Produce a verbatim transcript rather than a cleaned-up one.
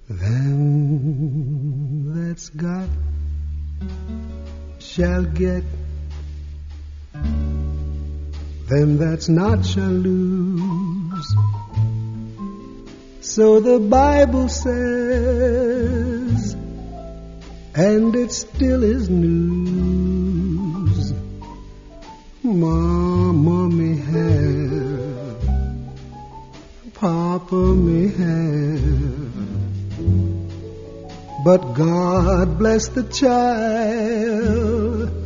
Them that's got shall get, them that's not shall lose. So the Bible says, and it still is news. Mama may have, Papa may have, but God bless the child